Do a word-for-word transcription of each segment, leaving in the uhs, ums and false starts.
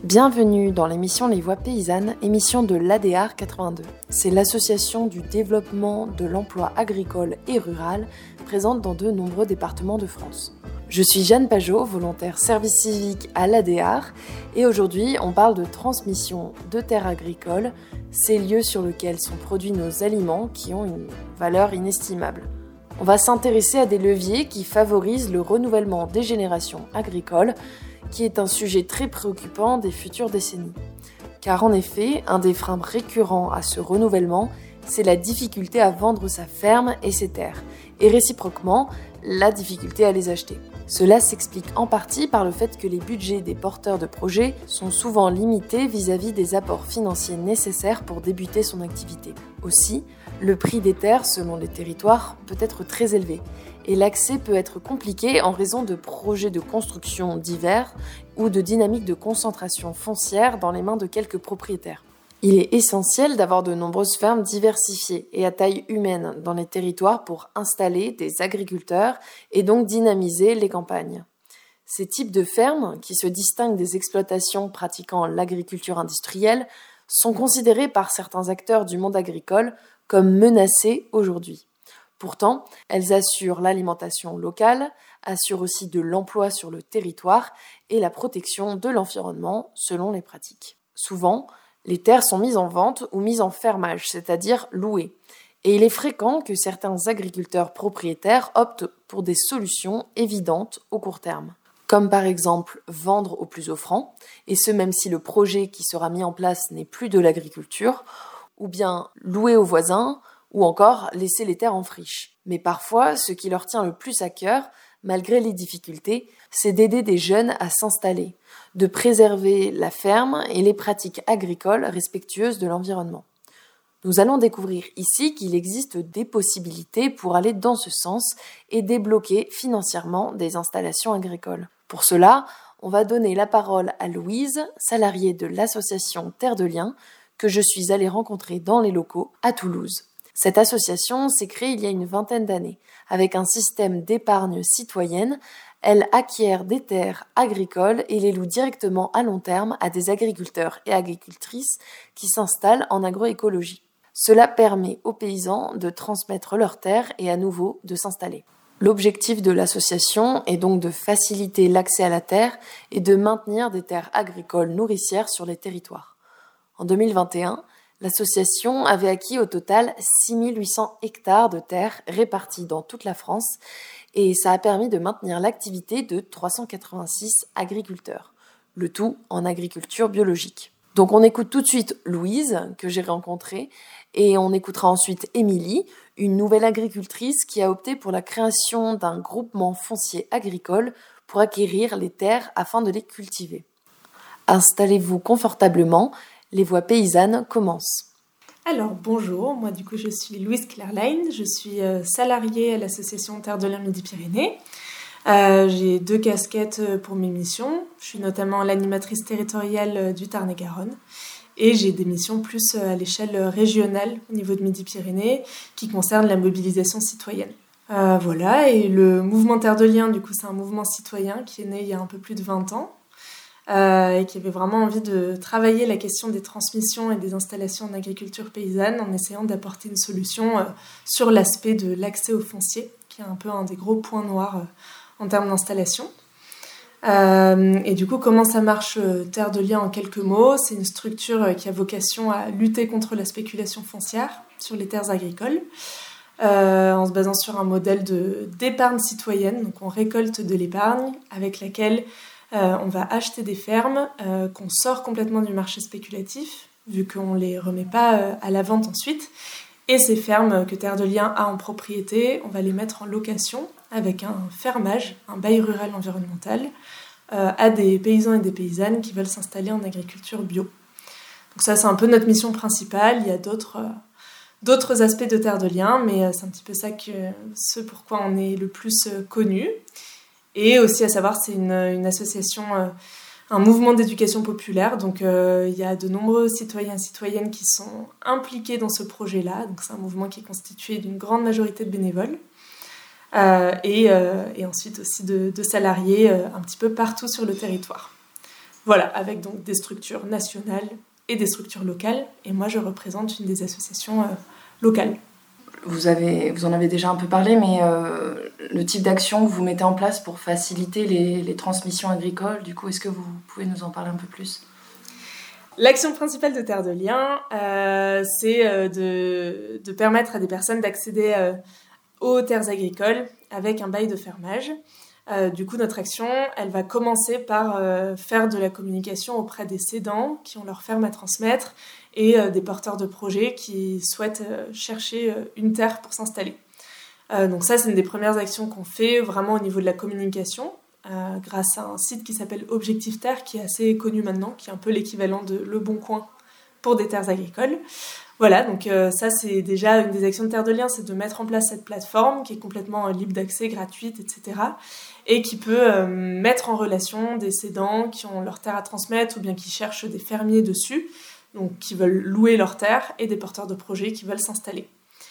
Bienvenue dans l'émission Les Voix Paysannes, émission de l'A D R quatre-vingt-deux. C'est l'association du développement de l'emploi agricole et rural, présente dans de nombreux départements de France. Je suis Jeanne Pajot, volontaire service civique à l'A D R, et aujourd'hui on parle de transmission de terres agricoles, ces lieux sur lesquels sont produits nos aliments qui ont une valeur inestimable. On va s'intéresser à des leviers qui favorisent le renouvellement des générations agricoles, qui est un sujet très préoccupant des futures décennies. Car en effet, un des freins récurrents à ce renouvellement, c'est la difficulté à vendre sa ferme et ses terres, et réciproquement, la difficulté à les acheter. Cela s'explique en partie par le fait que les budgets des porteurs de projets sont souvent limités vis-à-vis des apports financiers nécessaires pour débuter son activité. Aussi, le prix des terres selon les territoires peut être très élevé, et l'accès peut être compliqué en raison de projets de construction divers ou de dynamiques de concentration foncière dans les mains de quelques propriétaires. Il est essentiel d'avoir de nombreuses fermes diversifiées et à taille humaine dans les territoires pour installer des agriculteurs et donc dynamiser les campagnes. Ces types de fermes, qui se distinguent des exploitations pratiquant l'agriculture industrielle, sont considérés par certains acteurs du monde agricole comme menacés aujourd'hui. Pourtant, elles assurent l'alimentation locale, assurent aussi de l'emploi sur le territoire et la protection de l'environnement selon les pratiques. Souvent, les terres sont mises en vente ou mises en fermage, c'est-à-dire louées. Et il est fréquent que certains agriculteurs propriétaires optent pour des solutions évidentes au court terme. Comme par exemple vendre au plus offrant, et ce même si le projet qui sera mis en place n'est plus de l'agriculture, ou bien louer aux voisins, ou encore laisser les terres en friche. Mais parfois, ce qui leur tient le plus à cœur, malgré les difficultés, c'est d'aider des jeunes à s'installer, de préserver la ferme et les pratiques agricoles respectueuses de l'environnement. Nous allons découvrir ici qu'il existe des possibilités pour aller dans ce sens et débloquer financièrement des installations agricoles. Pour cela, on va donner la parole à Louise, salariée de l'association Terre de Liens, que je suis allée rencontrer dans les locaux à Toulouse. Cette association s'est créée il y a une vingtaine d'années. Avec un système d'épargne citoyenne, elle acquiert des terres agricoles et les loue directement à long terme à des agriculteurs et agricultrices qui s'installent en agroécologie. Cela permet aux paysans de transmettre leurs terres et à nouveau de s'installer. L'objectif de l'association est donc de faciliter l'accès à la terre et de maintenir des terres agricoles nourricières sur les territoires. En deux mille vingt et un, l'association avait acquis au total six mille huit cents hectares de terres répartis dans toute la France et ça a permis de maintenir l'activité de trois cent quatre-vingt-six agriculteurs, le tout en agriculture biologique. Donc on écoute tout de suite Louise, que j'ai rencontrée, et on écoutera ensuite Émilie, une nouvelle agricultrice qui a opté pour la création d'un groupement foncier agricole pour acquérir les terres afin de les cultiver. Installez-vous confortablement. Les Voix Paysannes commencent. Alors bonjour, moi du coup je suis Louise Clairlein, je suis euh, salariée à l'association Terre de Liens Midi-Pyrénées. Euh, j'ai deux casquettes pour mes missions, je suis notamment l'animatrice territoriale du Tarn-et-Garonne et j'ai des missions plus à l'échelle régionale au niveau de Midi-Pyrénées qui concernent la mobilisation citoyenne. Euh, voilà, et le mouvement Terre de Liens, du coup c'est un mouvement citoyen qui est né il y a un peu plus de vingt ans. Euh, et qui avait vraiment envie de travailler la question des transmissions et des installations en agriculture paysanne en essayant d'apporter une solution euh, sur l'aspect de l'accès au foncier, qui est un peu un des gros points noirs euh, en termes d'installation. Euh, et du coup, comment ça marche euh, Terre de Liens en quelques mots ? C'est une structure euh, qui a vocation à lutter contre la spéculation foncière sur les terres agricoles, euh, en se basant sur un modèle de, d'épargne citoyenne. Donc on récolte de l'épargne avec laquelle Euh, on va acheter des fermes euh, qu'on sort complètement du marché spéculatif, vu qu'on ne les remet pas euh, à la vente ensuite. Et ces fermes que Terre de Liens a en propriété, on va les mettre en location avec un fermage, un bail rural environnemental, euh, à des paysans et des paysannes qui veulent s'installer en agriculture bio. Donc ça, c'est un peu notre mission principale. Il y a d'autres, euh, d'autres aspects de Terre de Liens, mais euh, c'est un petit peu ça que, ce pourquoi on est le plus euh, connu. Et aussi à savoir, c'est une, une association, euh, un mouvement d'éducation populaire. Donc euh, il y a de nombreux citoyens et citoyennes qui sont impliqués dans ce projet-là. Donc c'est un mouvement qui est constitué d'une grande majorité de bénévoles. Euh, et, euh, et ensuite aussi de, de salariés euh, un petit peu partout sur le territoire. voilà, avec donc des structures nationales et des structures locales. Et moi, je représente une des associations euh, locales. Vous, avez, vous en avez déjà un peu parlé, mais euh, le type d'action que vous mettez en place pour faciliter les, les transmissions agricoles, du coup, est-ce que vous pouvez nous en parler un peu plus ? L'action principale de Terre de Liens, euh, c'est euh, de, de permettre à des personnes d'accéder euh, aux terres agricoles avec un bail de fermage. Euh, du coup, notre action, elle va commencer par euh, faire de la communication auprès des cédants qui ont leur ferme à transmettre et euh, des porteurs de projets qui souhaitent euh, chercher euh, une terre pour s'installer. Euh, donc ça, c'est une des premières actions qu'on fait vraiment au niveau de la communication. Euh, grâce à un site qui s'appelle Objectif Terre, qui est assez connu maintenant, qui est un peu l'équivalent de Le Bon Coin pour des terres agricoles. Voilà, donc euh, ça c'est déjà une des actions de Terre de Liens, c'est de mettre en place cette plateforme qui est complètement euh, libre d'accès, gratuite, et cetera. Et qui peut euh, mettre en relation des cédants qui ont leur terre à transmettre ou bien qui cherchent des fermiers dessus, donc qui veulent louer leur terre, et des porteurs de projets qui veulent s'installer.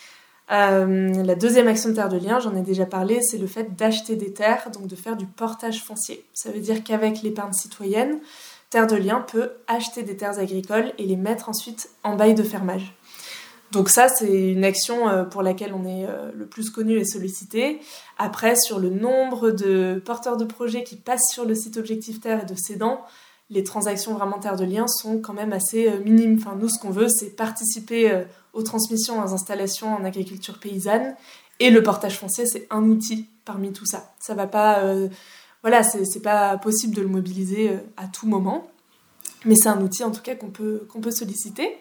Euh, la deuxième action de Terre de Liens, j'en ai déjà parlé, c'est le fait d'acheter des terres, donc de faire du portage foncier. Ça veut dire qu'avec l'épargne citoyenne, Terre de Liens peut acheter des terres agricoles et les mettre ensuite en bail de fermage. Donc ça, c'est une action pour laquelle on est le plus connu et sollicité. Après, sur le nombre de porteurs de projets qui passent sur le site Objectif Terre et de cédants, les transactions vraiment Terre de Liens sont quand même assez minimes. Enfin, nous, ce qu'on veut, c'est participer aux transmissions, aux installations en agriculture paysanne. Et le portage foncier, c'est un outil parmi tout ça. Ça va pas, euh, voilà, c'est, c'est pas possible de le mobiliser euh, à tout moment. Mais c'est un outil, en tout cas, qu'on peut, qu'on peut solliciter.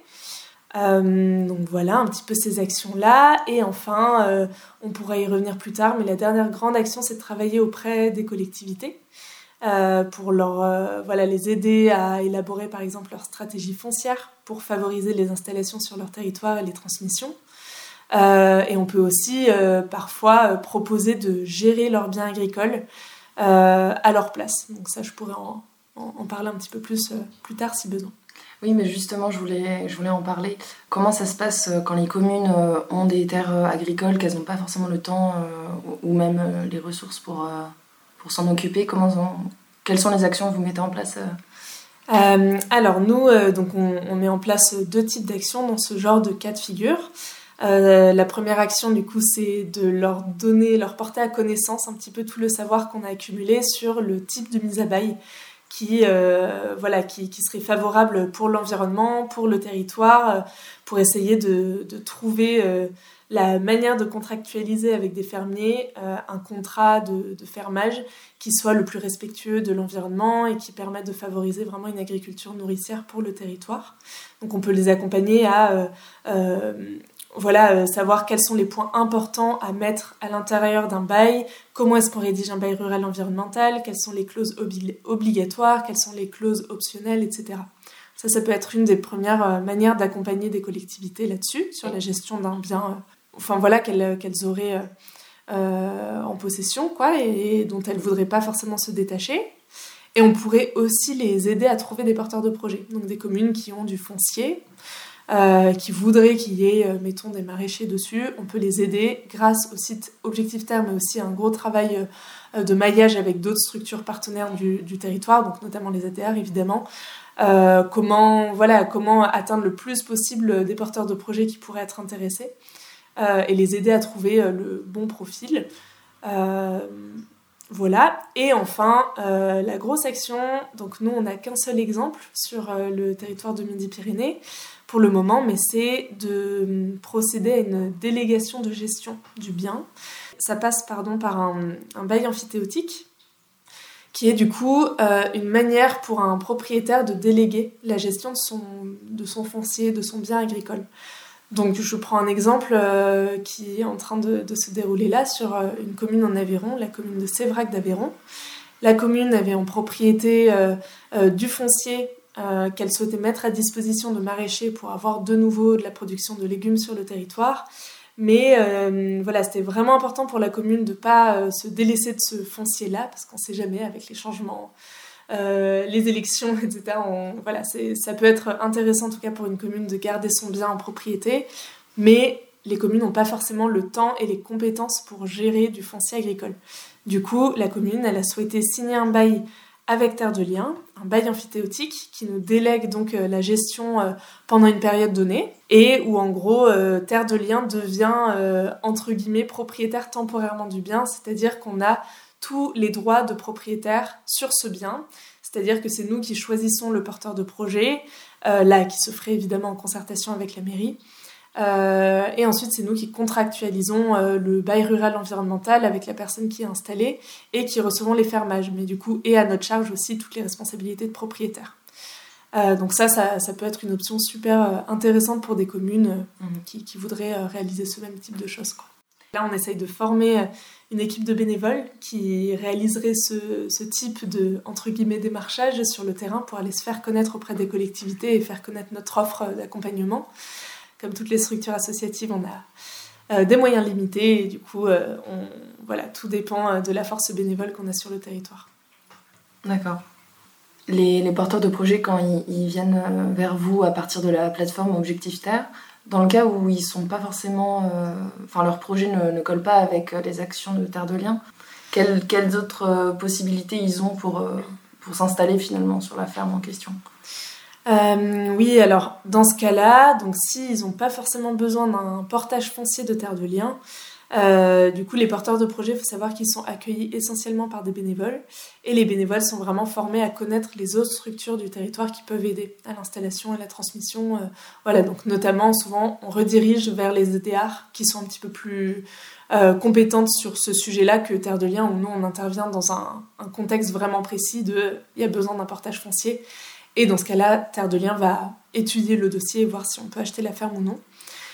Euh, donc voilà, un petit peu ces actions-là. Et enfin, euh, on pourra y revenir plus tard, mais la dernière grande action, c'est de travailler auprès des collectivités. Euh, pour leur, euh, voilà, les aider à élaborer par exemple leur stratégie foncière pour favoriser les installations sur leur territoire et les transmissions. Euh, et on peut aussi euh, parfois euh, proposer de gérer leurs biens agricoles euh, à leur place. Donc ça, je pourrais en, en, en parler un petit peu plus euh, plus tard si besoin. Oui, mais justement, je voulais, je voulais en parler. Comment ça se passe quand les communes euh, ont des terres agricoles, qu'elles n'ont pas forcément le temps euh, ou même euh, les ressources pour... Euh pour s'en occuper, comment on... quelles sont les actions que vous mettez en place euh euh, Alors nous, euh, donc on, on met en place deux types d'actions dans ce genre de cas de figure. Euh, la première action, du coup, c'est de leur donner, leur porter à connaissance un petit peu tout le savoir qu'on a accumulé sur le type de mise à bail qui, euh, voilà, qui, qui serait favorable pour l'environnement, pour le territoire, euh, pour essayer de, de trouver... Euh, la manière de contractualiser avec des fermiers euh, un contrat de, de fermage qui soit le plus respectueux de l'environnement et qui permette de favoriser vraiment une agriculture nourricière pour le territoire. Donc on peut les accompagner à euh, euh, voilà, euh, savoir quels sont les points importants à mettre à l'intérieur d'un bail, comment est-ce qu'on rédige un bail rural environnemental, quelles sont les clauses obli- obligatoires, quelles sont les clauses optionnelles, et cetera. Ça, ça peut être une des premières euh, manières d'accompagner des collectivités là-dessus, sur la gestion d'un bien... Euh, enfin voilà, qu'elles, qu'elles auraient euh, euh, en possession, quoi, et, et dont elles ne voudraient pas forcément se détacher. Et on pourrait aussi les aider à trouver des porteurs de projets, donc des communes qui ont du foncier, euh, qui voudraient qu'il y ait, euh, mettons, des maraîchers dessus. On peut les aider grâce au site Objectif Terre, mais aussi à un gros travail euh, de maillage avec d'autres structures partenaires du, du territoire, donc notamment les A D R, évidemment. Euh, comment, voilà, comment atteindre le plus possible des porteurs de projets qui pourraient être intéressés. Euh, et les aider à trouver euh, le bon profil. Euh, voilà. Et enfin, euh, la grosse action, donc nous, on n'a qu'un seul exemple sur euh, le territoire de Midi-Pyrénées pour le moment, mais c'est de procéder à une délégation de gestion du bien. Ça passe pardon, par un, un bail amphithéotique, qui est du coup euh, une manière pour un propriétaire de déléguer la gestion de son, de son foncier, de son bien agricole. Donc je prends un exemple euh, qui est en train de, de se dérouler là sur euh, une commune en Aveyron, la commune de Sévrac d'Aveyron. La commune avait en propriété euh, euh, du foncier euh, qu'elle souhaitait mettre à disposition de maraîchers pour avoir de nouveau de la production de légumes sur le territoire. Mais euh, voilà, c'était vraiment important pour la commune de ne pas euh, se délaisser de ce foncier-là, parce qu'on ne sait jamais avec les changements... Euh, les élections, et cetera. On, voilà, c'est, ça peut être intéressant en tout cas pour une commune de garder son bien en propriété, mais les communes n'ont pas forcément le temps et les compétences pour gérer du foncier agricole. Du coup, la commune, elle a souhaité signer un bail avec Terre de Liens, un bail amphithéotique qui nous délègue donc euh, la gestion euh, pendant une période donnée et où en gros euh, Terre de Liens devient euh, entre guillemets propriétaire temporairement du bien, c'est-à-dire qu'on a tous les droits de propriétaire sur ce bien, c'est-à-dire que c'est nous qui choisissons le porteur de projet, euh, là qui se ferait évidemment en concertation avec la mairie. Euh, et ensuite, c'est nous qui contractualisons euh, le bail rural environnemental avec la personne qui est installée et qui recevons les fermages. Mais du coup, et à notre charge aussi toutes les responsabilités de propriétaire. Euh, donc ça, ça, ça peut être une option super euh, intéressante pour des communes euh, mmh. qui, qui voudraient euh, réaliser ce même type de choses, quoi. Là, on essaye de former une équipe de bénévoles qui réaliserait ce, ce type de, entre guillemets, démarchage sur le terrain pour aller se faire connaître auprès des collectivités et faire connaître notre offre d'accompagnement. Comme toutes les structures associatives, on a euh, des moyens limités et du coup, euh, on, voilà, tout dépend de la force bénévole qu'on a sur le territoire. D'accord. Les, les porteurs de projets, quand ils, ils viennent vers vous à partir de la plateforme Objectif Terre, dans le cas où ils sont pas forcément, euh, enfin leur projet ne, ne colle pas avec les actions de Terre de Liens, quelles, quelles autres euh, possibilités ils ont pour, euh, pour s'installer finalement sur la ferme en question ? Euh, oui, alors dans ce cas-là, donc s'ils n'ont pas forcément besoin d'un portage foncier de Terre de Liens, euh, du coup les porteurs de projets, il faut savoir qu'ils sont accueillis essentiellement par des bénévoles et les bénévoles sont vraiment formés à connaître les autres structures du territoire qui peuvent aider à l'installation et à la transmission. Euh, voilà, donc notamment souvent on redirige vers les E D R qui sont un petit peu plus euh, compétentes sur ce sujet-là que Terre de Liens où nous on intervient dans un, un contexte vraiment précis de il y a besoin d'un portage foncier. Et dans ce cas-là, Terre de Liens va étudier le dossier et voir si on peut acheter la ferme ou non.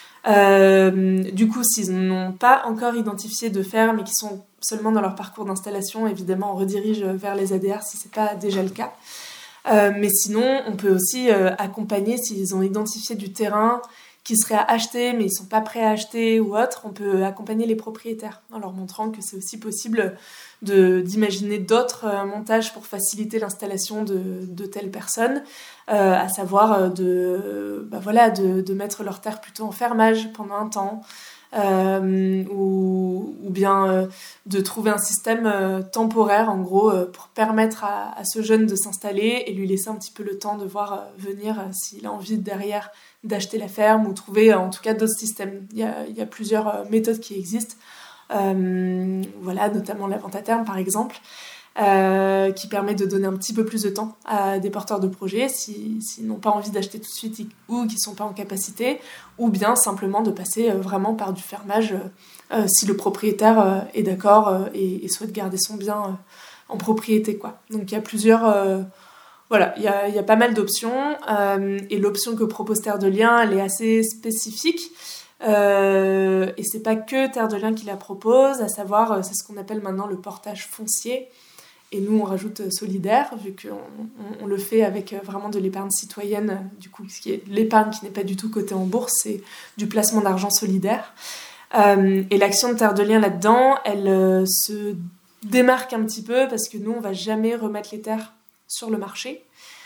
Euh, du coup, s'ils n'ont pas encore identifié de ferme et qui sont seulement dans leur parcours d'installation, évidemment, on redirige vers les A D R si ce n'est pas déjà le cas. Euh, mais sinon, on peut aussi euh, accompagner s'ils ont identifié du terrain qui serait à acheter, mais ils ne sont pas prêts à acheter ou autre. On peut accompagner les propriétaires en leur montrant que c'est aussi possible de, d'imaginer d'autres euh, montages pour faciliter l'installation de, de telles personnes, euh, à savoir de, bah voilà, de, de mettre leur terre plutôt en fermage pendant un temps, euh, ou, ou bien euh, de trouver un système euh, temporaire, en gros, euh, pour permettre à, à ce jeune de s'installer et lui laisser un petit peu le temps de voir euh, venir euh, s'il a envie derrière d'acheter la ferme ou trouver euh, en tout cas d'autres systèmes. Il y a, il y a plusieurs euh, méthodes qui existent. Euh, voilà, notamment la vente à terme par exemple, euh, qui permet de donner un petit peu plus de temps à des porteurs de projets s'ils si, si n'ont pas envie d'acheter tout de suite ou qui ne sont pas en capacité, ou bien simplement de passer euh, vraiment par du fermage euh, si le propriétaire euh, est d'accord euh, et, et souhaite garder son bien euh, en propriété, quoi. Donc il y a plusieurs... Euh, Voilà, il y a, y a pas mal d'options euh, et l'option que propose Terre de Liens, elle est assez spécifique. Euh, et c'est pas que Terre de Liens qui la propose, à savoir c'est ce qu'on appelle maintenant le portage foncier et nous on rajoute solidaire vu qu'on on, on le fait avec vraiment de l'épargne citoyenne, du coup ce qui est l'épargne qui n'est pas du tout cotée en bourse, c'est du placement d'argent solidaire. Euh, et l'action de Terre de Liens là-dedans, elle euh, se démarque un petit peu parce que nous on va jamais remettre les terres sur le marché.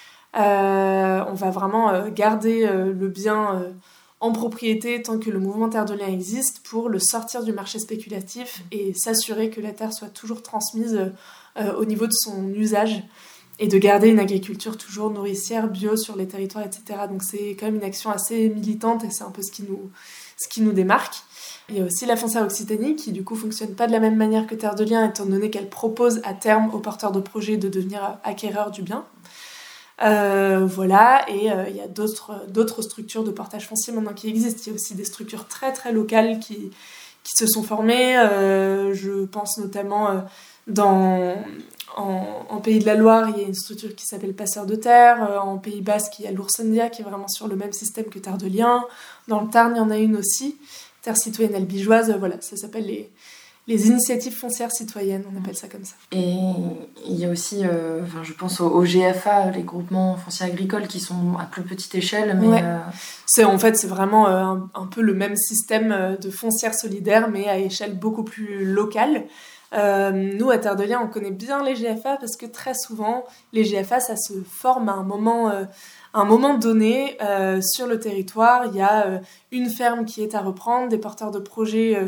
Euh, on va vraiment euh, garder euh, le bien euh, en propriété tant que le mouvement Terre de Liens existe pour le sortir du marché spéculatif et s'assurer que la terre soit toujours transmise euh, au niveau de son usage et de garder une agriculture toujours nourricière, bio sur les territoires, et cetera. Donc c'est quand même une action assez militante et c'est un peu ce qui nous, ce qui nous démarque. Il y a aussi la Foncière Occitanie qui du coup fonctionne pas de la même manière que Terre de Liens étant donné qu'elle propose à terme aux porteurs de projets de devenir acquéreurs du bien. Euh, voilà, et euh, il y a d'autres, d'autres structures de portage foncier maintenant qui existent. Il y a aussi des structures très très locales qui, qui se sont formées. Euh, je pense notamment euh, dans, en, en Pays de la Loire, il y a une structure qui s'appelle Passeurs de Terre. Euh, en Pays Basque, il y a l'Oursendia qui est vraiment sur le même système que Terre de Liens. Dans le Tarn, il y en a une aussi, Terre citoyenne albigeoise. Euh, voilà, ça s'appelle les... les initiatives foncières citoyennes, on appelle ça comme ça. Et il y a aussi, euh, enfin, je pense aux, aux G F A, les groupements fonciers agricoles, qui sont à plus petite échelle. Mais ouais. euh... c'est, en fait, c'est vraiment euh, un, un peu le même système de foncière solidaire, mais à échelle beaucoup plus locale. Euh, nous, à Terre de Liens, on connaît bien les G F A parce que très souvent, les G F A, ça se forme à un moment... Euh, à un moment donné, euh, sur le territoire, il y a euh, une ferme qui est à reprendre, des porteurs de projets... Euh,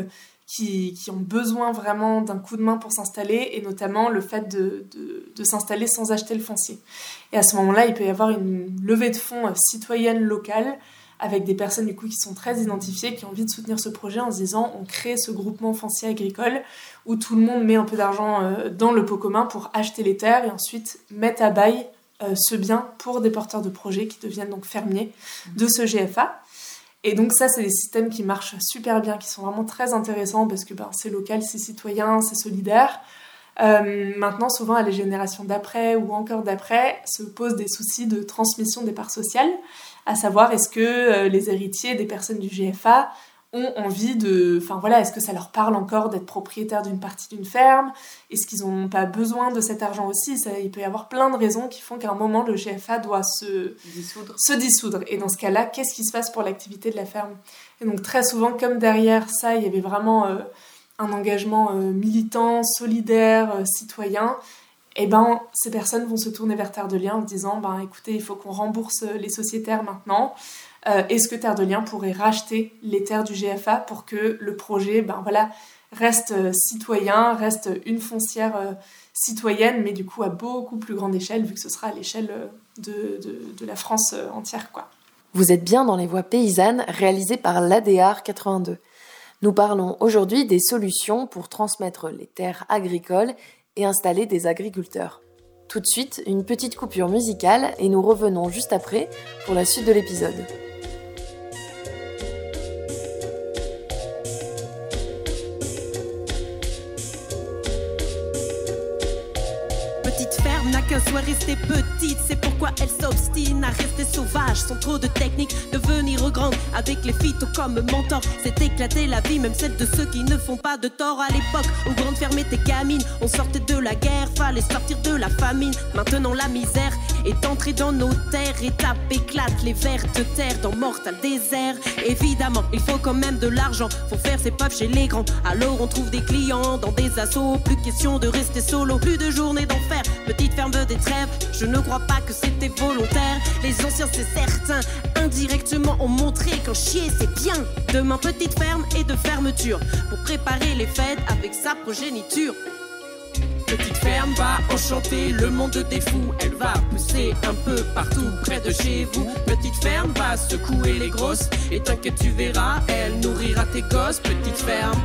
qui, qui ont besoin vraiment d'un coup de main pour s'installer, et notamment le fait de, de, de s'installer sans acheter le foncier. Et à ce moment-là, il peut y avoir une levée de fonds citoyenne locale avec des personnes du coup qui sont très identifiées, qui ont envie de soutenir ce projet en se disant on crée ce groupement foncier agricole où tout le monde met un peu d'argent dans le pot commun pour acheter les terres et ensuite mettre à bail ce bien pour des porteurs de projets qui deviennent donc fermiers de ce G F A. Et donc ça, c'est des systèmes qui marchent super bien, qui sont vraiment très intéressants parce que ben, c'est local, c'est citoyen, c'est solidaire. Euh, maintenant, souvent, à les générations d'après ou encore d'après, se posent des soucis de transmission des parts sociales, à savoir est-ce que euh, les héritiers des personnes du G F A ont envie de... Enfin voilà, est-ce que ça leur parle encore d'être propriétaires d'une partie d'une ferme ? Est-ce qu'ils n'ont pas besoin de cet argent aussi ? Ça, il peut y avoir plein de raisons qui font qu'à un moment, le G F A doit se dissoudre. se dissoudre. Et dans ce cas-là, qu'est-ce qui se passe pour l'activité de la ferme ? Et donc très souvent, comme derrière ça, il y avait vraiment euh, un engagement euh, militant, solidaire, euh, citoyen, et ben ces personnes vont se tourner vers Terre de Liens en disant ben écoutez, il faut qu'on rembourse les sociétaires maintenant. Euh, est-ce que Terre de Liens pourrait racheter les terres du G F A pour que le projet ben, voilà, reste euh, citoyen, reste une foncière euh, citoyenne, mais du coup à beaucoup plus grande échelle, vu que ce sera à l'échelle euh, de, de, de la France euh, entière, quoi. Vous êtes bien dans les voix paysannes réalisées par l'A D A R quatre-vingt-deux. Nous parlons aujourd'hui des solutions pour transmettre les terres agricoles et installer des agriculteurs. Tout de suite, une petite coupure musicale et nous revenons juste après pour la suite de l'épisode. N'a qu'un souhait, rester petite, c'est pourquoi elle s'obstine à rester sauvage, sans trop de technique, devenir grande, avec les phytos comme mentor, c'est éclater la vie, même celle de ceux qui ne font pas de tort. À l'époque où grande ferme était gamine, on sortait de la guerre, fallait sortir de la famine, maintenant la misère est entrée dans nos terres, étape éclate les vers de terre dans mortal désert. Évidemment, il faut quand même de l'argent, faut faire ses paves chez les grands, alors on trouve des clients dans des assos, plus question de rester solo, plus de journées d'enfer, petite ferme veut des trêves, je ne crois pas que c'était volontaire. Les anciens, c'est certain, indirectement ont montré qu'en chier c'est bien. Demain, petite ferme et de fermeture, pour préparer les fêtes avec sa progéniture. Petite ferme va enchanter le monde des fous, elle va pousser un peu partout près de chez vous. Petite ferme va secouer les grosses, et t'inquiète tu verras, elle nourrira tes gosses. Petite ferme.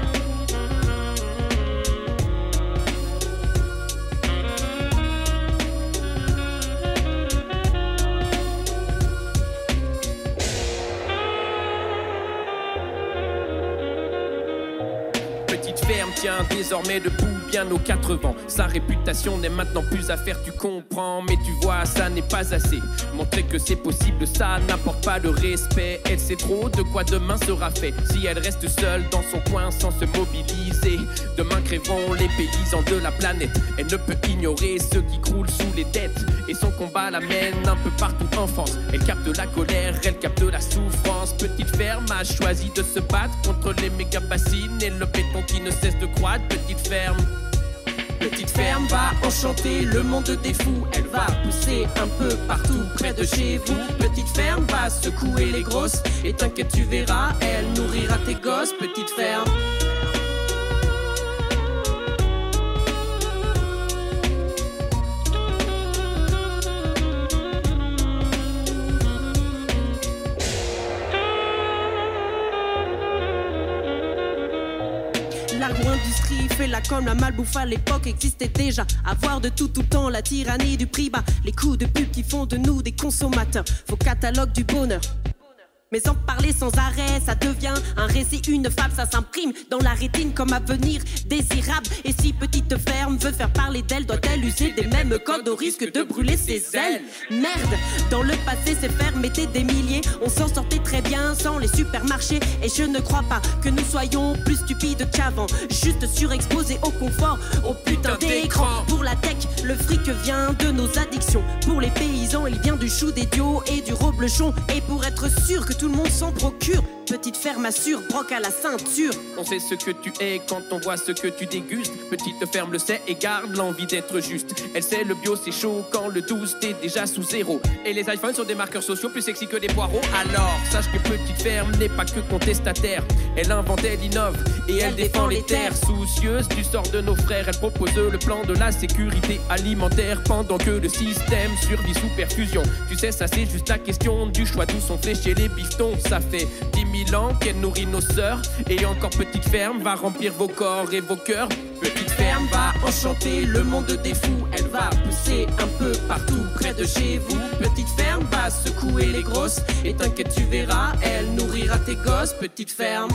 Tient désormais debout bien aux quatre vents. Sa réputation n'est maintenant plus à faire, tu comprends. Mais tu vois, ça n'est pas assez. Montrer que c'est possible, ça n'apporte pas de respect. Elle sait trop de quoi demain sera fait. Si elle reste seule dans son coin sans se mobiliser, demain crèveront les paysans de la planète. Elle ne peut ignorer ceux qui croulent sous les dettes, et son combat la mène un peu partout en France. Elle capte la colère, elle capte la souffrance. Petite ferme a choisi de se battre contre les méga bassines et le béton qui ne cesse de croître. Petite ferme. Petite ferme va enchanter le monde des fous, elle va pousser un peu partout près de chez vous. Petite ferme va secouer les grosses, et t'inquiète tu verras, elle nourrira tes gosses. Petite ferme. L'agro-industrie fait la com, la malbouffe à l'époque existait déjà. Avoir de tout tout le temps, la tyrannie du prix bas, les coups de pub qui font de nous des consommateurs. Faux catalogue du bonheur. Mais en parler sans arrêt, ça devient un récit, une fable, ça s'imprime dans la rétine comme avenir désirable. Et si petite ferme veut faire parler d'elle, doit-elle user des mêmes codes au risque de brûler ses ailes? Merde, dans le passé ces fermes étaient des milliers, on s'en sortait très bien sans les supermarchés. Et je ne crois pas que nous soyons plus stupides qu'avant, juste surexposés au confort, au putain d'écran. Pour la tech, le fric vient de nos addictions. Pour les paysans, il vient du chou des dios et du roblechon. Et pour être sûr que tout le monde s'en procure, petite ferme assure, broc à la ceinture. On sait ce que tu es quand on voit ce que tu dégustes. Petite ferme le sait et garde l'envie d'être juste. Elle sait le bio c'est chaud quand le douze t'es déjà sous zéro. Et les iPhones sont des marqueurs sociaux plus sexy que des poireaux. Alors sache que petite ferme n'est pas que contestataire. Elle invente, elle innove et elle, elle défend les terres. Soucieuse du sort de nos frères, elle propose le plan de la sécurité alimentaire. Pendant que le système survit sous perfusion. Tu sais ça c'est juste la question du choix d'où sont fléchés les bifetons. Ça fait dix mille ans qu'elle nourrit nos sœurs. Et encore petite ferme va remplir vos corps et vos cœurs. Petite ferme va enchanter le monde des fous. Elle va pousser un peu partout près de chez vous. Petite ferme va secouer les grosses. Et t'inquiète tu verras, elle nourrira tes gosses. Petite ferme.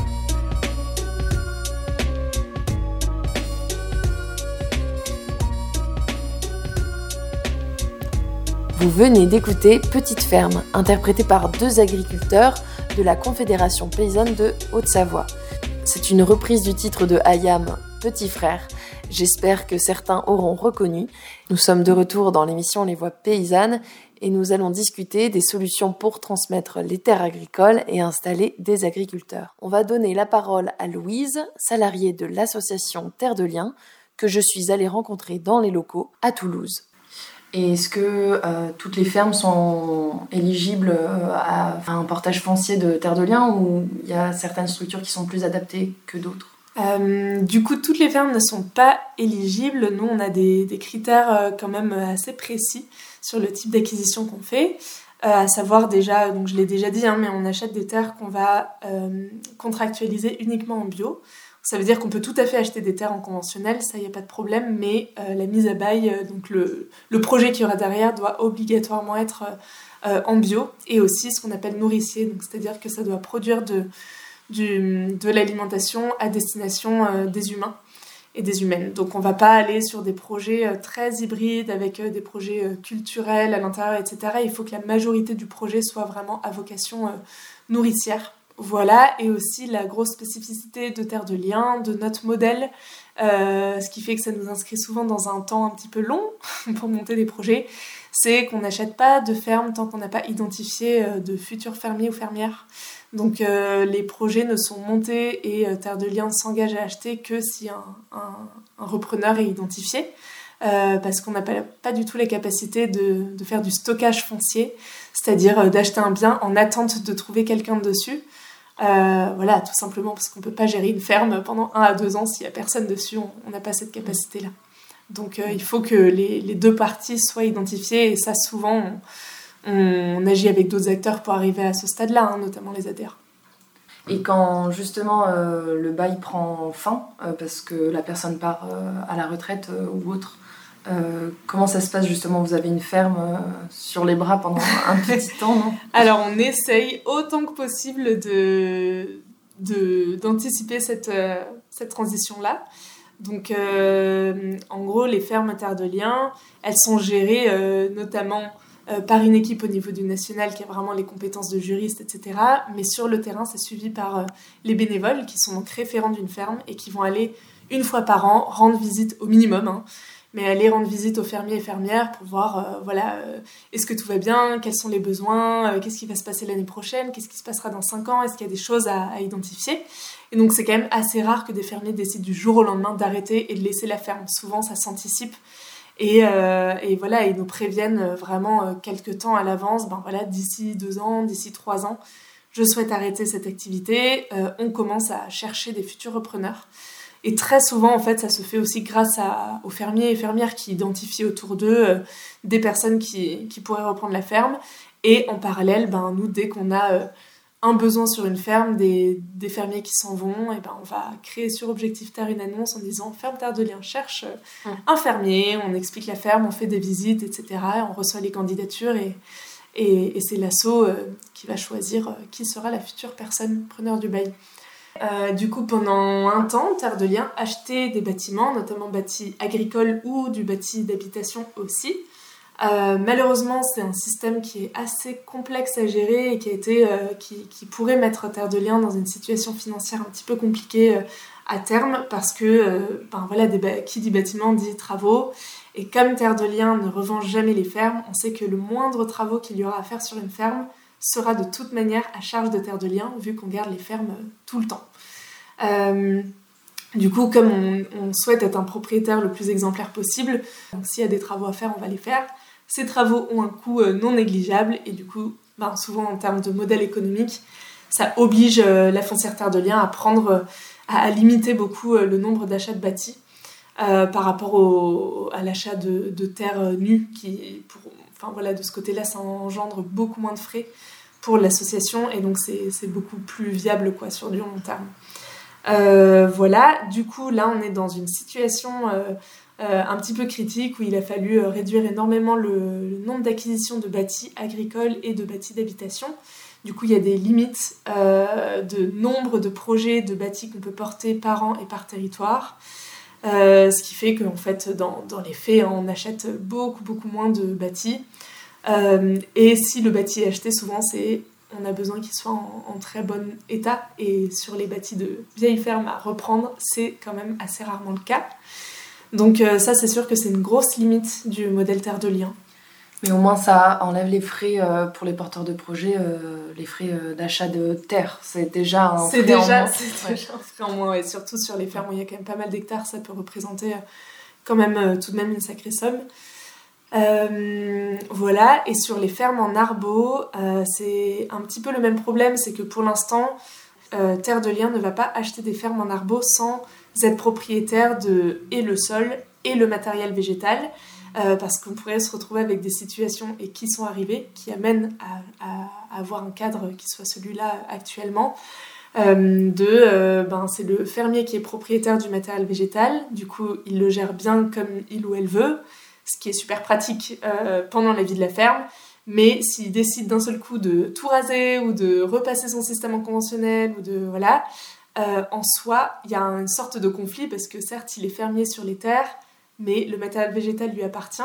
Vous venez d'écouter Petite Ferme, interprétée par deux agriculteurs de la Confédération paysanne de Haute-Savoie. C'est une reprise du titre de Hayam, Petit Frère. J'espère que certains auront reconnu. Nous sommes de retour dans l'émission Les Voix paysannes et nous allons discuter des solutions pour transmettre les terres agricoles et installer des agriculteurs. On va donner la parole à Louise, salariée de l'association Terre de Liens, que je suis allée rencontrer dans les locaux à Toulouse. Et est-ce que euh, toutes les fermes sont éligibles euh, à, à un portage foncier de Terre de Liens ou il y a certaines structures qui sont plus adaptées que d'autres ? Euh, du coup, toutes les fermes ne sont pas éligibles. Nous, on a des, des critères euh, quand même assez précis sur le type d'acquisition qu'on fait. Euh, à savoir déjà, donc je l'ai déjà dit, hein, mais on achète des terres qu'on va euh, contractualiser uniquement en bio. Ça veut dire qu'on peut tout à fait acheter des terres en conventionnel, ça, il n'y a pas de problème, mais euh, la mise à bail, euh, donc le, le projet qu'il y aura derrière doit obligatoirement être euh, en bio, et aussi ce qu'on appelle nourricier, donc c'est-à-dire que ça doit produire de, du, de l'alimentation à destination euh, des humains et des humaines. Donc on ne va pas aller sur des projets euh, très hybrides, avec euh, des projets euh, culturels à l'intérieur, et cetera. Il faut que la majorité du projet soit vraiment à vocation euh, nourricière. Voilà, et aussi la grosse spécificité de Terre de Liens, de notre modèle, euh, ce qui fait que ça nous inscrit souvent dans un temps un petit peu long pour monter des projets, c'est qu'on n'achète pas de ferme tant qu'on n'a pas identifié de futurs fermiers ou fermières. Donc euh, les projets ne sont montés et euh, Terre de Liens s'engage à acheter que si un, un, un repreneur est identifié. Euh, parce qu'on n'a pas, pas du tout la capacité de, de faire du stockage foncier, c'est-à-dire euh, d'acheter un bien en attente de trouver quelqu'un dessus. Euh, voilà, tout simplement parce qu'on ne peut pas gérer une ferme pendant un à deux ans s'il n'y a personne dessus, on n'a pas cette capacité-là. Donc euh, il faut que les, les deux parties soient identifiées, et ça souvent on, on agit avec d'autres acteurs pour arriver à ce stade-là, hein, notamment les A D R. Et quand justement euh, le bail prend fin, euh, parce que la personne part euh, à la retraite euh, ou autre, Euh, comment ça se passe justement ? Vous avez une ferme euh, sur les bras pendant un petit temps, non ? Alors on essaye autant que possible de, de, d'anticiper cette, euh, cette transition-là. Donc euh, en gros, les fermes Terre de Liens, elles sont gérées euh, notamment euh, par une équipe au niveau du national qui a vraiment les compétences de juriste, et cetera. Mais sur le terrain, c'est suivi par euh, les bénévoles qui sont donc référents d'une ferme et qui vont aller une fois par an rendre visite au minimum, hein, mais aller rendre visite aux fermiers et fermières pour voir, euh, voilà, euh, est-ce que tout va bien, quels sont les besoins, euh, qu'est-ce qui va se passer l'année prochaine, qu'est-ce qui se passera dans cinq ans, est-ce qu'il y a des choses à, à identifier. Et donc c'est quand même assez rare que des fermiers décident du jour au lendemain d'arrêter et de laisser la ferme. Souvent ça s'anticipe et, euh, et voilà, ils nous préviennent vraiment euh, quelques temps à l'avance, ben voilà, d'ici deux ans, d'ici trois ans, je souhaite arrêter cette activité, euh, on commence à chercher des futurs repreneurs. Et très souvent, en fait, ça se fait aussi grâce à, aux fermiers et fermières qui identifient autour d'eux euh, des personnes qui, qui pourraient reprendre la ferme. Et en parallèle, ben, nous, dès qu'on a euh, un besoin sur une ferme, des, des fermiers qui s'en vont, et ben, on va créer sur Objectif Terre une annonce en disant « Ferme Terre de Liens cherche euh, un fermier », on explique la ferme, on fait des visites, et cetera. Et on reçoit les candidatures et, et, et c'est l'asso euh, qui va choisir euh, qui sera la future personne preneur du bail. Euh, du coup, pendant un temps, Terre de Liens achetait des bâtiments, notamment bâtis agricoles ou du bâti d'habitation aussi. Euh, malheureusement, c'est un système qui est assez complexe à gérer et qui, a été, euh, qui, qui pourrait mettre Terre de Liens dans une situation financière un petit peu compliquée euh, à terme parce que, euh, ben voilà, des, qui dit bâtiment dit travaux. Et comme Terre de Liens ne revend jamais les fermes, on sait que le moindre travaux qu'il y aura à faire sur une ferme sera de toute manière à charge de Terre de Liens, vu qu'on garde les fermes tout le temps. Euh, du coup, comme on, on souhaite être un propriétaire le plus exemplaire possible, donc s'il y a des travaux à faire, on va les faire. Ces travaux ont un coût non négligeable et du coup, ben, souvent en termes de modèle économique, ça oblige euh, la foncière Terre de Liens à prendre, euh, à, à limiter beaucoup euh, le nombre d'achats de bâtis euh, par rapport au, à l'achat de, de terres euh, nues, qui, pour, enfin voilà, de ce côté-là, ça engendre beaucoup moins de frais pour l'association et donc c'est, c'est beaucoup plus viable quoi, sur du long terme. Euh, voilà, du coup là on est dans une situation euh, euh, un petit peu critique où il a fallu euh, réduire énormément le, le nombre d'acquisitions de bâtis agricoles et de bâtis d'habitation. Du coup il y a des limites euh, de nombre de projets de bâtis qu'on peut porter par an et par territoire, euh, ce qui fait qu'en fait dans, dans les faits on achète beaucoup beaucoup moins de bâtis euh, et si le bâti est acheté souvent c'est on a besoin qu'il soit en, en très bon état et sur les bâtis de vieilles fermes à reprendre, c'est quand même assez rarement le cas. Donc euh, ça, c'est sûr que c'est une grosse limite du modèle Terre de Liens. Mais au moins, ça enlève les frais euh, pour les porteurs de projets, euh, les frais euh, d'achat de terre. C'est déjà un c'est frais déjà, en moins. C'est ouais. déjà un frais en moins, et surtout sur les fermes où il y a quand même pas mal d'hectares, ça peut représenter euh, quand même euh, tout de même une sacrée somme. Euh, voilà, et sur les fermes en arbo, euh, c'est un petit peu le même problème, c'est que pour l'instant, euh, Terre de Liens ne va pas acheter des fermes en arbo sans être propriétaire de et le sol et le matériel végétal, euh, parce qu'on pourrait se retrouver avec des situations et qui sont arrivées, qui amènent à, à avoir un cadre qui soit celui-là actuellement. Euh, de, euh, ben, c'est le fermier qui est propriétaire du matériel végétal, du coup il le gère bien comme il ou elle veut, ce qui est super pratique euh, pendant la vie de la ferme, mais s'il décide d'un seul coup de tout raser ou de repasser son système en conventionnel, ou de, voilà, euh, en soi, il y a une sorte de conflit, parce que certes, il est fermier sur les terres, mais le matériel végétal lui appartient,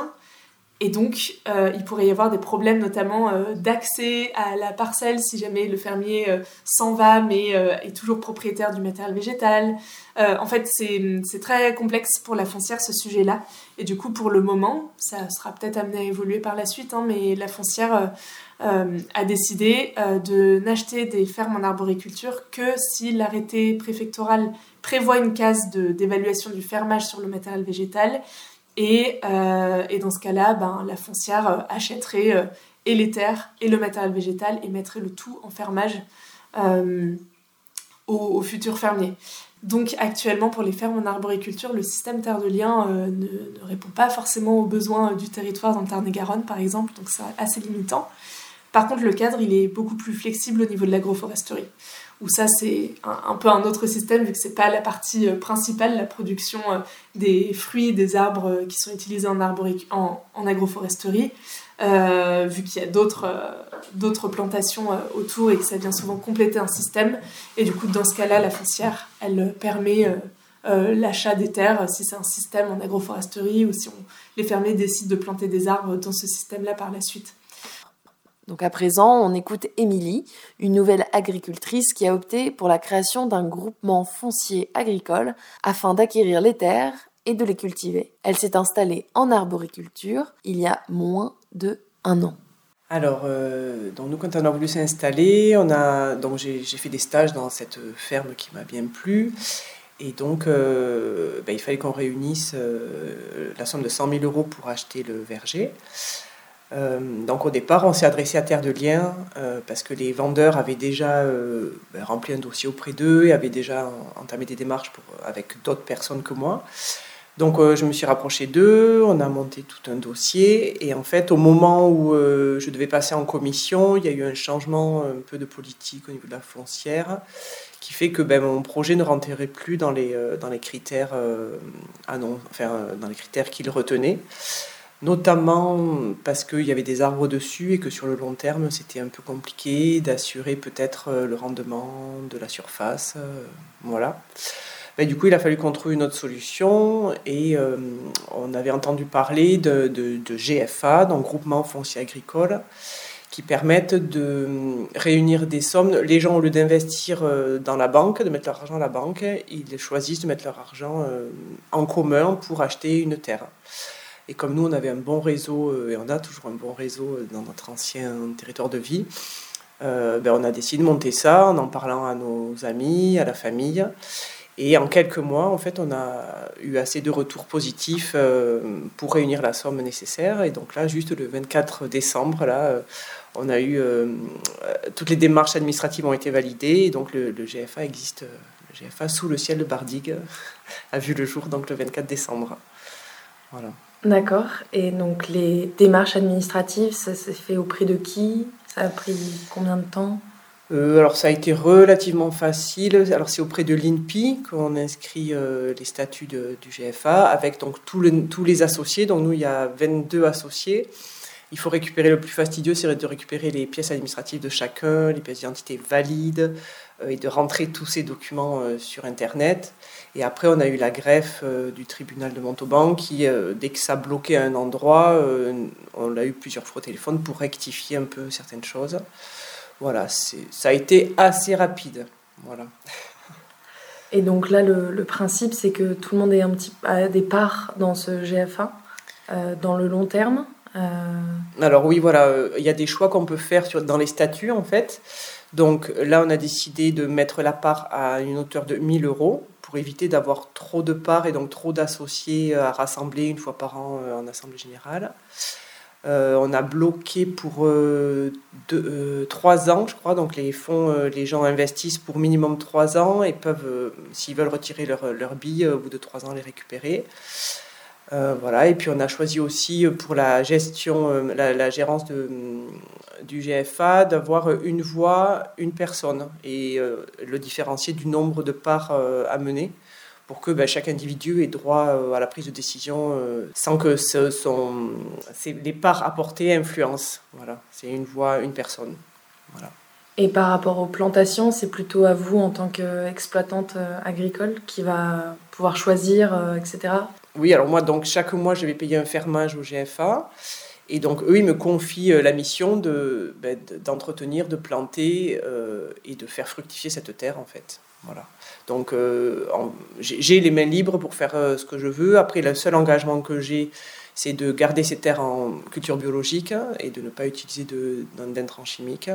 et donc euh, il pourrait y avoir des problèmes, notamment euh, d'accès à la parcelle, si jamais le fermier euh, s'en va, mais euh, est toujours propriétaire du matériel végétal. Euh, en fait, c'est, c'est très complexe pour la foncière, ce sujet-là. Et du coup, pour le moment, ça sera peut-être amené à évoluer par la suite, hein, mais la foncière euh, euh, a décidé euh, de n'acheter des fermes en arboriculture que si l'arrêté préfectoral prévoit une case de, d'évaluation du fermage sur le matériel végétal. Et, euh, et dans ce cas-là, ben, la foncière euh, achèterait euh, et les terres et le matériel végétal et mettrait le tout en fermage euh, aux, aux futurs fermiers. Donc actuellement, pour les fermes en arboriculture, le système Terre de Liens euh, ne, ne répond pas forcément aux besoins du territoire dans le Tarn-et-Garonne, par exemple, donc c'est assez limitant. Par contre, le cadre, il est beaucoup plus flexible au niveau de l'agroforesterie, où ça, c'est un, un peu un autre système, vu que c'est pas la partie euh, principale, la production euh, des fruits, des arbres euh, qui sont utilisés en, arboric- en, en agroforesterie, euh, vu qu'il y a d'autres, euh, d'autres plantations euh, autour et que ça vient souvent compléter un système. Et du coup, dans ce cas-là, la foncière, elle permet euh, euh, l'achat des terres, si c'est un système en agroforesterie ou si on, les fermiers décident de planter des arbres dans ce système-là par la suite. Donc à présent, on écoute Émilie, une nouvelle agricultrice qui a opté pour la création d'un groupement foncier agricole afin d'acquérir les terres et de les cultiver. Elle s'est installée en arboriculture il y a moins de un an. Alors, euh, donc nous, quand on a voulu s'installer, on a, donc j'ai, j'ai fait des stages dans cette ferme qui m'a bien plu. Et donc, euh, ben, il fallait qu'on réunisse euh, la somme de cent mille euros pour acheter le verger. Euh, donc au départ, on s'est adressé à Terre de Liens euh, parce que les vendeurs avaient déjà euh, ben, rempli un dossier auprès d'eux et avaient déjà entamé des démarches pour, avec d'autres personnes que moi. Donc euh, je me suis rapprochée d'eux, on a monté tout un dossier et en fait au moment où euh, je devais passer en commission, il y a eu un changement un peu de politique au niveau de la foncière qui fait que ben, mon projet ne rentrait plus dans les, euh, dans les critères, euh, ah non, enfin, dans les critères qu'ils retenaient. Notamment parce qu'il y avait des arbres dessus et que sur le long terme, c'était un peu compliqué d'assurer peut-être le rendement de la surface. Voilà. Ben, du coup, il a fallu qu'on trouve une autre solution et euh, on avait entendu parler de, de, de G F A, donc Groupement Foncier Agricole, qui permettent de réunir des sommes. Les gens, au lieu d'investir dans la banque, de mettre leur argent à la banque, ils choisissent de mettre leur argent en commun pour acheter une terre. Et comme nous, on avait un bon réseau, et on a toujours un bon réseau dans notre ancien territoire de vie, Euh, ben, on a décidé de monter ça en en parlant à nos amis, à la famille. Et en quelques mois, en fait, on a eu assez de retours positifs euh, pour réunir la somme nécessaire. Et donc là, juste le vingt-quatre décembre, là, euh, on a eu euh, toutes les démarches administratives ont été validées. Et donc le, le G F A existe, le G F A sous le ciel de Bardigue a vu le jour donc le vingt-quatre décembre. Voilà. D'accord. Et donc les démarches administratives, ça s'est fait auprès de qui ? Ça a pris combien de temps ? Euh, alors ça a été relativement facile. Alors c'est auprès de l'I N P I qu'on inscrit euh, les statuts de, du G F A avec donc tous les, tous les associés. Donc nous il y a vingt-deux associés. Il faut récupérer, le plus fastidieux, c'est de récupérer les pièces administratives de chacun, les pièces d'identité valides euh, et de rentrer tous ces documents euh, sur Internet. Et après on a eu la greffe euh, du tribunal de Montauban qui, euh, dès que ça bloquait à un endroit, euh, on l'a eu plusieurs fois au téléphone pour rectifier un peu certaines choses. Voilà, c'est, ça a été assez rapide. Voilà. Et donc là, le, le principe, c'est que tout le monde ait un petit, a des parts dans ce G F A, euh, dans le long terme. Euh... Alors oui, voilà, euh, il y a des choix qu'on peut faire sur, dans les statuts, en fait. Donc là, on a décidé de mettre la part à une hauteur de mille euros pour éviter d'avoir trop de parts et donc trop d'associés à rassembler une fois par an euh, en assemblée générale. Euh, on a bloqué pour euh, deux, euh, trois ans, je crois. Donc les fonds, euh, les gens investissent pour minimum trois ans et peuvent, euh, s'ils veulent retirer leur, leur bille, euh, au bout de trois ans, les récupérer. Euh, voilà. Et puis on a choisi aussi pour la gestion, euh, la, la gérance de, du G F A, d'avoir une voix, une personne et euh, le différencier du nombre de parts euh, à mener, pour que ben, chaque individu ait droit euh, à la prise de décision euh, sans que ce, son, les parts apportées influencent. Voilà, c'est une voix, une personne. Voilà. Et par rapport aux plantations, c'est plutôt à vous en tant qu'exploitante euh, agricole qui va pouvoir choisir, euh, et cetera. Oui, alors moi, donc, chaque mois, je vais payer un fermage au G F A. Et donc, eux, ils me confient euh, la mission de, ben, d'entretenir, de planter euh, et de faire fructifier cette terre, en fait. Voilà. Donc, euh, en, j'ai, j'ai les mains libres pour faire euh, ce que je veux. Après, le seul engagement que j'ai, c'est de garder ces terres en culture biologique et de ne pas utiliser de, d'intrants chimiques.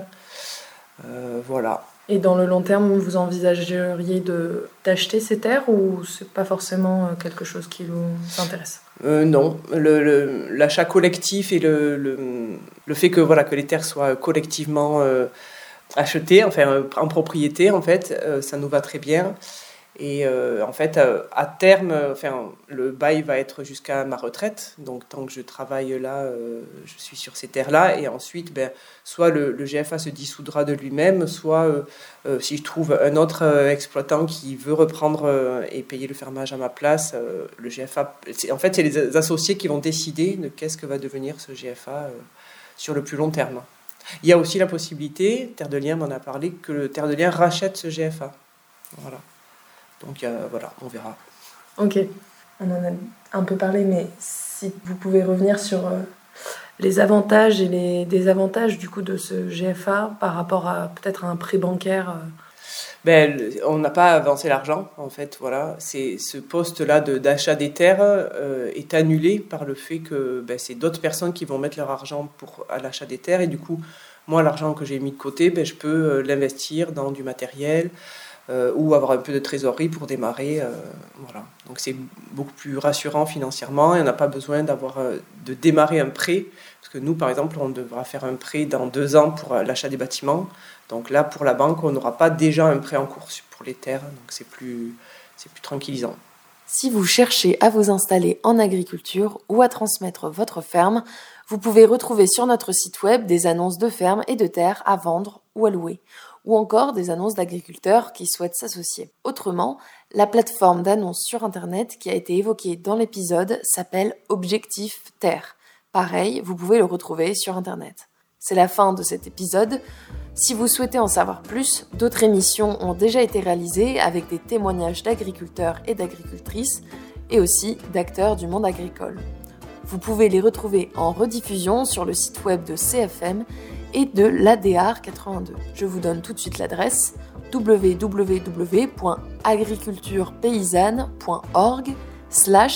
Euh, voilà. Et dans le long terme, vous envisageriez de, d'acheter ces terres ou c'est pas forcément quelque chose qui vous intéresse ? euh, Non. Le, le, l'achat collectif et le, le, le fait que, voilà, que les terres soient collectivement euh, acheter, enfin en propriété, en fait, euh, ça nous va très bien. Et euh, en fait, euh, à terme, euh, enfin, le bail va être jusqu'à ma retraite. Donc, tant que je travaille là, euh, je suis sur ces terres-là. Et ensuite, ben, soit le, le G F A se dissoudra de lui-même, soit euh, euh, si je trouve un autre euh, exploitant qui veut reprendre euh, et payer le fermage à ma place, euh, le G F A... C'est, en fait, c'est les associés qui vont décider de qu'est-ce que va devenir ce G F A euh, sur le plus long terme. Il y a aussi la possibilité, Terre de Liens m'en a parlé, que le Terre de Liens rachète ce G F A. Voilà. Donc euh, voilà, on verra. Ok, on en a un peu parlé, mais si vous pouvez revenir sur euh, les avantages et les désavantages du coup de ce G F A par rapport à peut-être à un prêt bancaire. Euh... Ben, on n'a pas avancé l'argent, en fait. Voilà. C'est, ce poste-là de, d'achat des terres euh, est annulé par le fait que ben, c'est d'autres personnes qui vont mettre leur argent pour, à l'achat des terres. Et du coup, moi, l'argent que j'ai mis de côté, ben, je peux euh, l'investir dans du matériel euh, ou avoir un peu de trésorerie pour démarrer. Euh, voilà. Donc, c'est beaucoup plus rassurant financièrement et on n'a pas besoin d'avoir, euh, de démarrer un prêt. Parce que nous, par exemple, on devra faire un prêt dans deux ans pour euh, l'achat des bâtiments. Donc là, pour la banque, on n'aura pas déjà un prêt en cours pour les terres, donc c'est plus, c'est plus tranquillisant. Si vous cherchez à vous installer en agriculture ou à transmettre votre ferme, vous pouvez retrouver sur notre site web des annonces de fermes et de terres à vendre ou à louer, ou encore des annonces d'agriculteurs qui souhaitent s'associer. Autrement, la plateforme d'annonces sur Internet qui a été évoquée dans l'épisode s'appelle Objectif Terre. Pareil, vous pouvez le retrouver sur Internet. C'est la fin de cet épisode. Si vous souhaitez en savoir plus, d'autres émissions ont déjà été réalisées avec des témoignages d'agriculteurs et d'agricultrices et aussi d'acteurs du monde agricole. Vous pouvez les retrouver en rediffusion sur le site web de C F M et de l'A D A R quatre-vingt-deux. Je vous donne tout de suite l'adresse w w w point agriculturepaysanne point org slash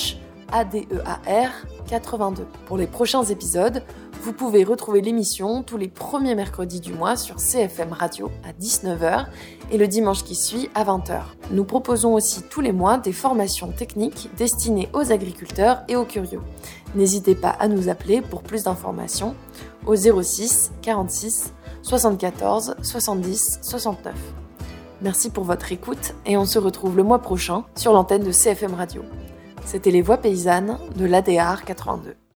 A D E A R quatre-vingt-deux. Pour les prochains épisodes, vous pouvez retrouver l'émission tous les premiers mercredis du mois sur C F M Radio à dix-neuf heures et le dimanche qui suit à vingt heures. Nous proposons aussi tous les mois des formations techniques destinées aux agriculteurs et aux curieux. N'hésitez pas à nous appeler pour plus d'informations au zéro six quarante-six soixante-quatorze soixante-dix soixante-neuf. Merci pour votre écoute et on se retrouve le mois prochain sur l'antenne de C F M Radio. C'était les Voix paysannes de l'A D A R quatre-vingt-deux.